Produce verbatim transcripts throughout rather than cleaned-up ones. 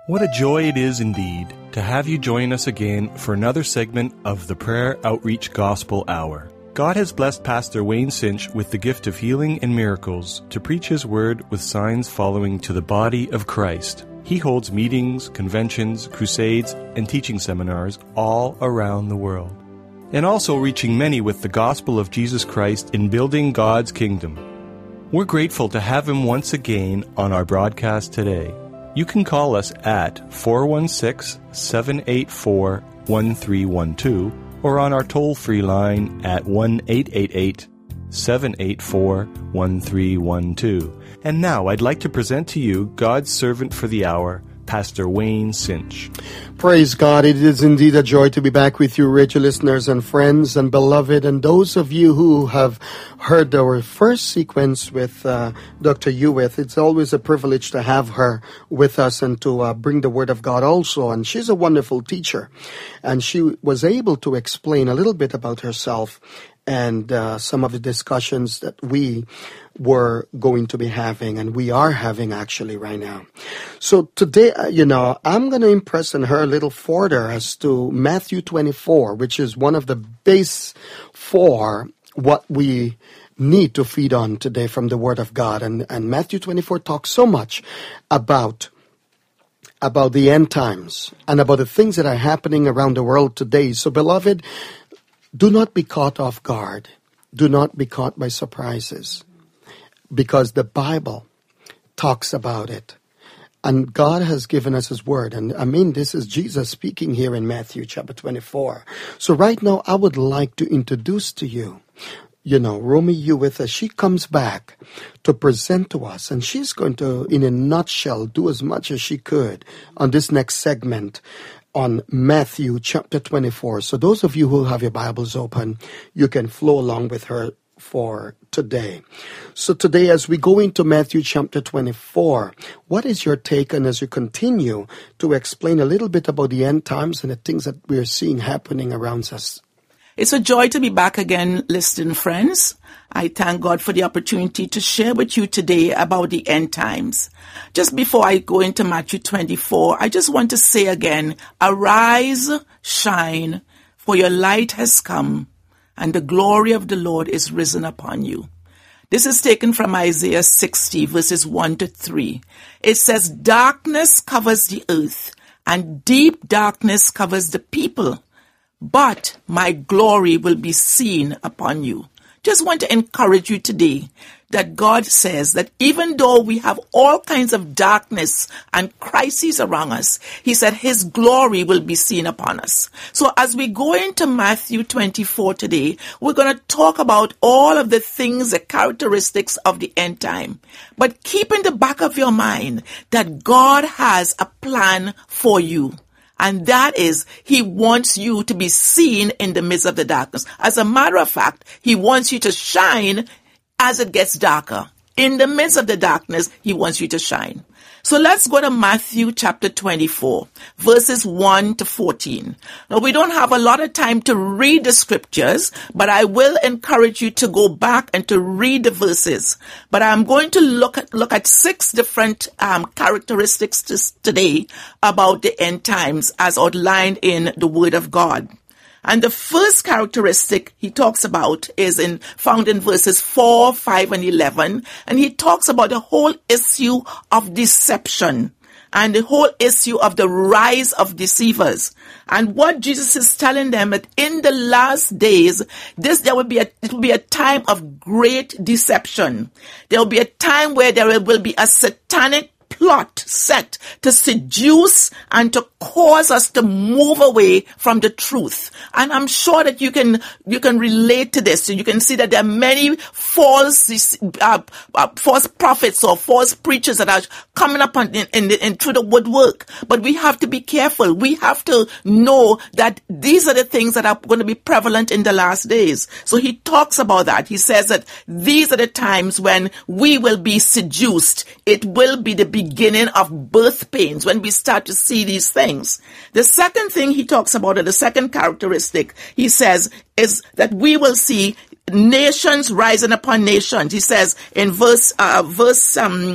What a joy it is indeed to have you join us again for another segment of the Prayer Outreach Gospel Hour. God has blessed Pastor Wayne Cinch with the gift of healing and miracles to preach His Word with signs following to the body of Christ. He holds meetings, conventions, crusades, and teaching seminars all around the world, and also reaching many with the gospel of Jesus Christ in building God's kingdom. We're grateful to have him once again on our broadcast today. You can call us at four one six, seven eight four, one three one two or on our toll-free line at one eight eight eight, seven eight four, one three one two. And now I'd like to present to you God's servant for the hour, Pastor Wayne Cinch. Praise God. It is indeed a joy to be back with you, radio listeners and friends and beloved, and those of you who have heard our first sequence with uh, Doctor Hewitt. It's always a privilege to have her with us and to uh, bring the Word of God also. And she's a wonderful teacher. And she was able to explain a little bit about herself and uh, some of the discussions that we were going to be having, and we are having actually right now. So today, uh, you know, I'm going to impress on her a little further as to Matthew twenty-four, which is one of the base for what we need to feed on today from the Word of God. And, and Matthew twenty-four talks so much about about the end times and about the things that are happening around the world today. So, beloved, do not be caught off guard. Do not be caught by surprises, because the Bible talks about it. And God has given us His Word. And I mean, this is Jesus speaking here in Matthew chapter twenty-four. So right now, I would like to introduce to you, you know, Romy Hewitt, as she comes back to present to us. And she's going to, in a nutshell, do as much as she could on this next segment on Matthew chapter twenty-four. So those of you who have your Bibles open, you can flow along with her for today. So today, as we go into Matthew chapter twenty-four, what is your take on as you continue to explain a little bit about the end times and the things that we are seeing happening around us? It's a joy to be back again, listening friends. I thank God for the opportunity to share with you today about the end times. Just before I go into Matthew twenty-four, I just want to say again, arise, shine, for your light has come, and the glory of the Lord is risen upon you. This is taken from Isaiah sixty, verses one to three. It says, darkness covers the earth, and deep darkness covers the people, but my glory will be seen upon you. Just want to encourage you today that God says that even though we have all kinds of darkness and crises around us, He said His glory will be seen upon us. So as we go into Matthew twenty-four today, we're going to talk about all of the things, the characteristics of the end time. But keep in the back of your mind that God has a plan for you. And that is, He wants you to be seen in the midst of the darkness. As a matter of fact, He wants you to shine as it gets darker. In the midst of the darkness, He wants you to shine. So let's go to Matthew chapter twenty-four, verses one to fourteen. Now, we don't have a lot of time to read the scriptures, but I will encourage you to go back and to read the verses. But I'm going to look at, look at six different um, characteristics to, today about the end times as outlined in the Word of God. And the first characteristic he talks about is in found in verses four, five, and eleven. And he talks about the whole issue of deception and the whole issue of the rise of deceivers. And what Jesus is telling them that in the last days, this there will be a it will be a time of great deception. There will be a time where there will be a satanic plot set to seduce and to cause us to move away from the truth. And I'm sure that you can you can relate to this. So you can see that there are many false uh, uh, false prophets or false preachers that are coming up in, in, in through the woodwork. But we have to be careful. We have to know that these are the things that are going to be prevalent in the last days. So he talks about that. He says that these are the times when we will be seduced. It will be the beginning of birth pains when we start to see these things. The second thing he talks about, or the second characteristic, he says, is that we will see nations rising upon nations. He says in verse, uh, verse, um,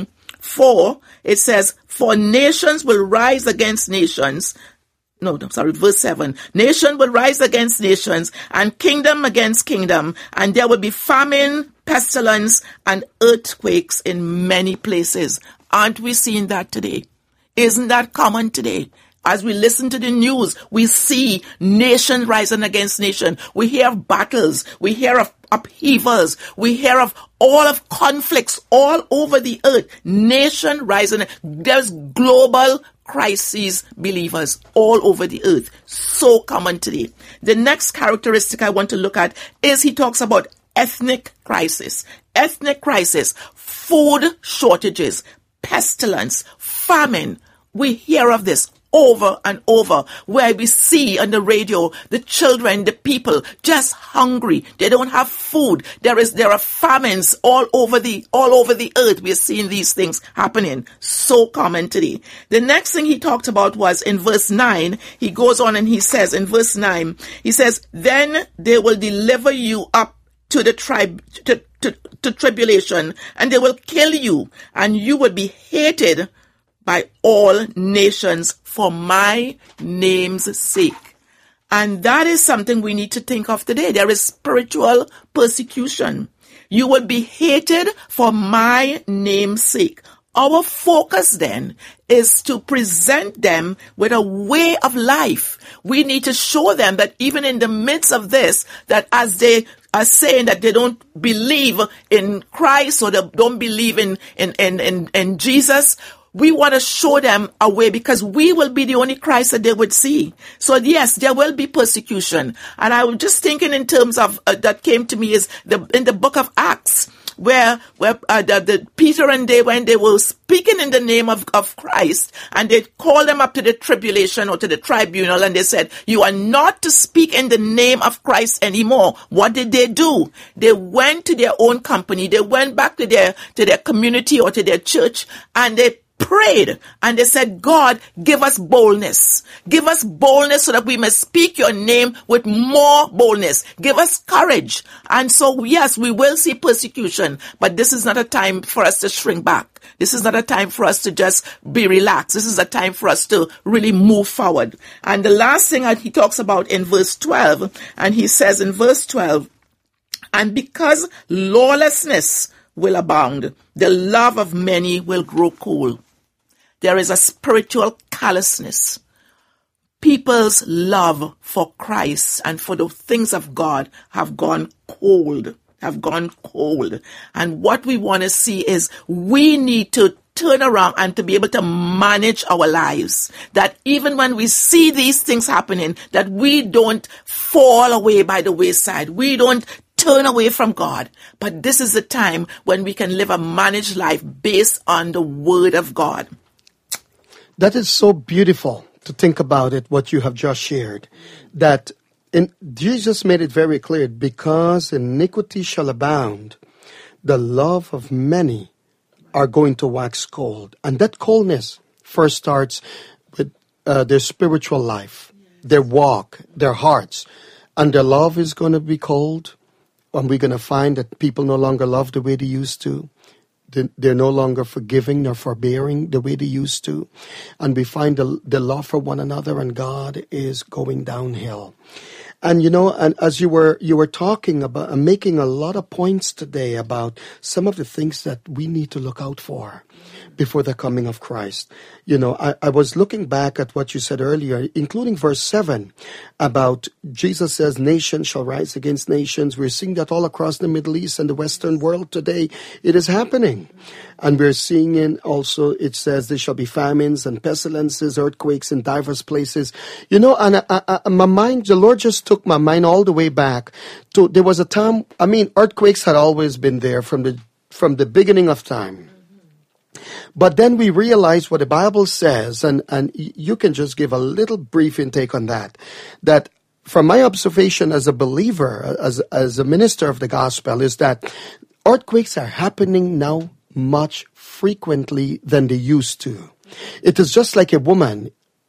four, it says, for nations will rise against nations. No, no, sorry, verse seven. Nation will rise against nations and kingdom against kingdom, and there will be famine, pestilence, and earthquakes in many places. Aren't we seeing that today? Isn't that common today? As we listen to the news, we see nation rising against nation. We hear of battles. We hear of upheavals. We hear of all of conflicts all over the earth. Nation rising. There's global crises, believers, all over the earth. So common today. The next characteristic I want to look at is he talks about ethnic crisis. Ethnic crisis, food shortages, pestilence, famine. We hear of this over and over, where we see on the radio the children, the people just hungry. They don't have food. There is there are famines all over the all over the earth. We are seeing these things happening. So common today. The next thing he talked about was in verse nine. He goes on and he says in verse nine, he says, then they will deliver you up to the tribe to, to, to tribulation, and they will kill you, and you will be hated by all nations for my name's sake. And that is something we need to think of today. There is spiritual persecution. You will be hated for my name's sake. Our focus then is to present them with a way of life. We need to show them that even in the midst of this, that as they are saying that they don't believe in Christ or they don't believe in, in, in, in, in Jesus, we want to show them a way, because we will be the only Christ that they would see. So yes, there will be persecution. And I was just thinking in terms of, uh, that came to me is the, in the book of Acts, where, where, uh, the, the Peter and they, when they were speaking in the name of, of Christ, and they called them up to the tribulation or to the tribunal, and they said, you are not to speak in the name of Christ anymore. What did they do? They went to their own company. They went back to their, to their community or to their church, and they prayed, and they said, God, give us boldness. Give us boldness so that we may speak your name with more boldness. Give us courage. And so, yes, we will see persecution, but this is not a time for us to shrink back. This is not a time for us to just be relaxed. This is a time for us to really move forward. And the last thing that he talks about in verse twelve, and he says in verse twelve, and because lawlessness will abound, the love of many will grow cold. There is a spiritual callousness. People's love for Christ and for the things of God have gone cold, have gone cold. And what we want to see is we need to turn around and to be able to manage our lives. That even when we see these things happening, that we don't fall away by the wayside. We don't turn away from God. But this is the time when we can live a managed life based on the Word of God. That is so beautiful to think about it, what you have just shared. That in, Jesus made it very clear, because iniquity shall abound, the love of many are going to wax cold. And that coldness first starts with uh, their spiritual life, their walk, their hearts. And their love is going to be cold. And we're going to find that people no longer love the way they used to. They're no longer forgiving nor forbearing the way they used to. And we find the, the love for one another and God is going downhill. And, you know, and as you were you were talking about and making a lot of points today about some of the things that we need to look out for before the coming of Christ. You know, I, I was looking back at what you said earlier, including verse seven, about Jesus says, nations shall rise against nations. We're seeing that all across the Middle East and the Western world today. It is happening. And we're seeing in also, it says, there shall be famines and pestilences, earthquakes in diverse places. You know, and I, I, my mind, the Lord just took my mind all the way back to, there was a time, I mean, earthquakes had always been there from the from the beginning of time. But then we realize what the Bible says, and, and you can just give a little brief intake on that, that from my observation as a believer, as, as a minister of the gospel, is that earthquakes are happening now much frequently than they used to. It is just like a woman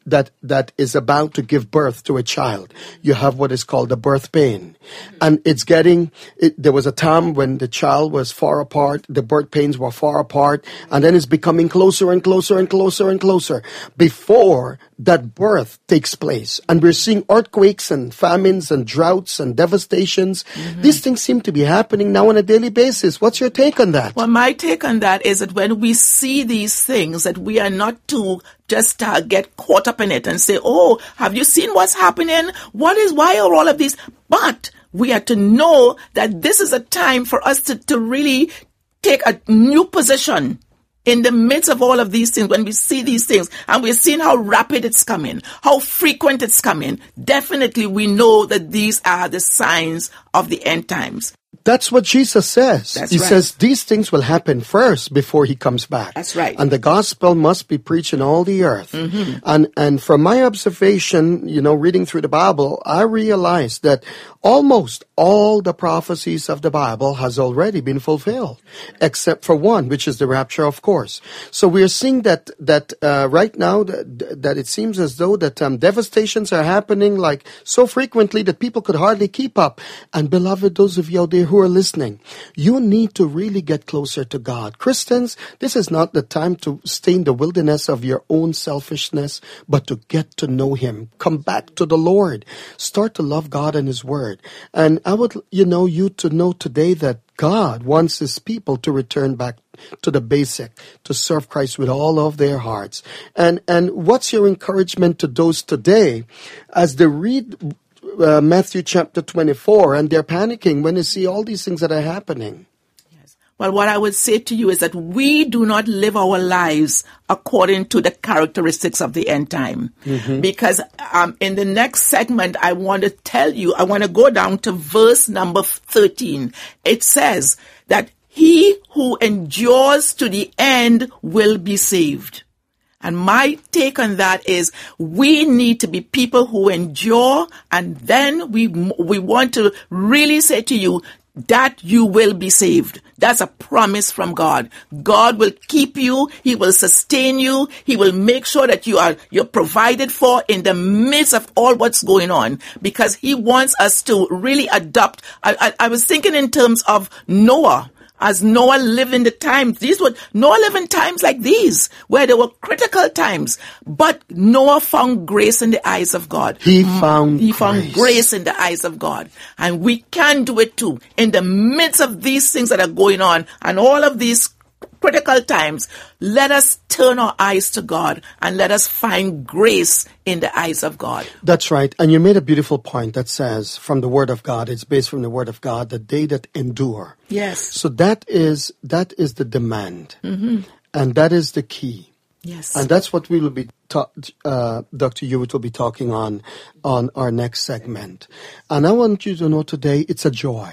that, that is about to give birth to a child, you have what is called the birth pain. And it's getting, it, there was a time when the child was far apart, the birth pains were far apart, and then it's becoming closer and closer and closer and closer before that birth takes place. And we're seeing earthquakes and famines and droughts and devastations. Mm-hmm. These things seem to be happening now on a daily basis. What's your take on that? Well, my take on that is that when we see these things, that we are not to just uh, get caught up in it and say, oh, have you seen what's happening? What is, why are all of these? But we are to know that this is a time for us to, to really take a new position in the midst of all of these things. When we see these things and we're seeing how rapid it's coming, how frequent it's coming, definitely we know that these are the signs of the end times. That's what Jesus says. That's he right. says these things will happen first before he comes back. That's right. And the gospel must be preached in all the earth. Mm-hmm. And and from my observation, you know, reading through the Bible, I realized that almost all the prophecies of the Bible has already been fulfilled, except for one, which is the rapture, of course. So we are seeing that that uh, right now that, that it seems as though that um, devastations are happening like so frequently that people could hardly keep up. And beloved, those of you out there who are listening, you need to really get closer to God. Christians, this is not the time to stay in the wilderness of your own selfishness, but to get to know him. Come back to the Lord. Start to love God and his word. And I would, you know, you to know today that God wants his people to return back to the basic, to serve Christ with all of their hearts. And and what's your encouragement to those today as they read Uh, Matthew chapter twenty-four, and they're panicking when they see all these things that are happening? Yes. Well, what I would say to you is that we do not live our lives according to the characteristics of the end time. Mm-hmm. Because um, in the next segment, I want to tell you, I want to go down to verse number thirteen. It says that he who endures to the end will be saved. And my take on that is we need to be people who endure, and then we we want to really say to you that you will be saved. That's a promise from God. God will keep you. He will sustain you. He will make sure that you are you're provided for in the midst of all what's going on, because he wants us to really adopt. I, I, I was thinking in terms of Noah. As Noah lived in the times, these were, Noah lived in times like these, where there were critical times, but Noah found grace in the eyes of God. He found He grace. found grace in the eyes of God. And we can do it too. In the midst of these things that are going on and all of these critical times, let us turn our eyes to God and let us find grace in the eyes of God. That's right. And you made a beautiful point that says from the word of God, it's based from the word of God, the day that endure. Yes. So that is, that is the demand. Mm-hmm. And that is the key. Yes. And that's what we will be, ta- uh, Doctor Hewitt will be talking on, on our next segment. And I want you to know today, it's a joy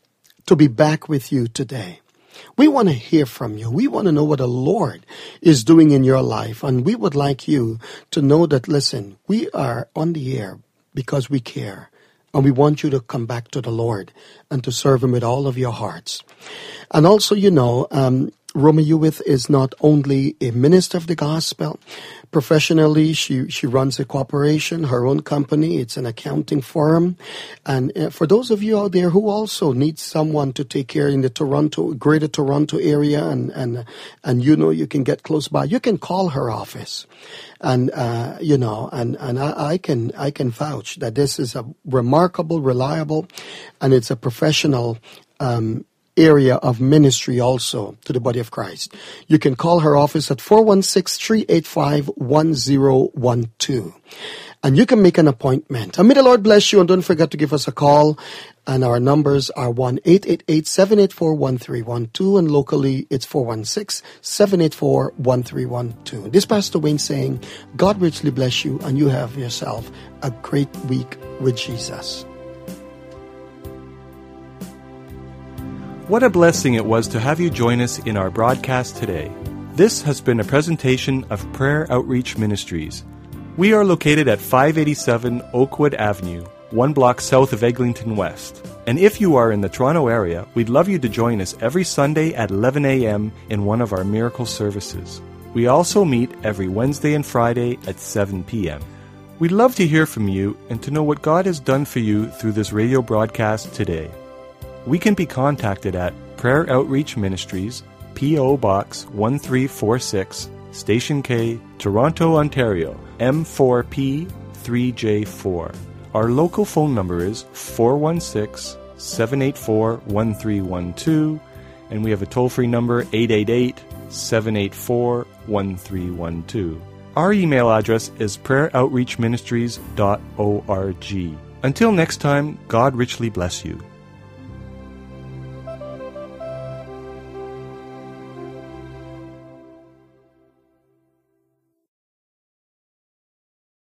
to be back with you today. We want to hear from you. We want to know what the Lord is doing in your life. And we would like you to know that, listen, we are on the air because we care. And we want you to come back to the Lord and to serve him with all of your hearts. And also, you know, um, Roma Hewitt is not only a minister of the gospel. Professionally, she, she runs a corporation, her own company. It's an accounting firm. And uh, for those of you out there who also need someone to take care in the Toronto, greater Toronto area, and, and, and you know you can get close by, you can call her office. And, uh, you know, and, and I, I can, I can vouch that this is a remarkable, reliable, and it's a professional, um, area of ministry also to the body of Christ. You can call her office at four one six, three eight five, one zero one two. And you can make an appointment. And may the Lord bless you, and don't forget to give us a call. And our numbers are one eight eight eight, seven eight four, one three one two, and locally it's four one six, seven eight four, one three one two. This Pastor Wayne saying, God richly bless you, and you have yourself a great week with Jesus. What a blessing it was to have you join us in our broadcast today. This has been a presentation of Prayer Outreach Ministries. We are located at five eighty-seven Oakwood Avenue, one block south of Eglinton West. And if you are in the Toronto area, we'd love you to join us every Sunday at eleven a.m. in one of our miracle services. We also meet every Wednesday and Friday at seven p.m. We'd love to hear from you and to know what God has done for you through this radio broadcast today. We can be contacted at Prayer Outreach Ministries, P O. Box one three four six, Station K, Toronto, Ontario, M four P three J four. Our local phone number is four one six, seven eight four, one three one two, and we have a toll-free number eight eight eight, seven eight four, one three one two. Our email address is prayer outreach ministries dot org. Until next time, God richly bless you.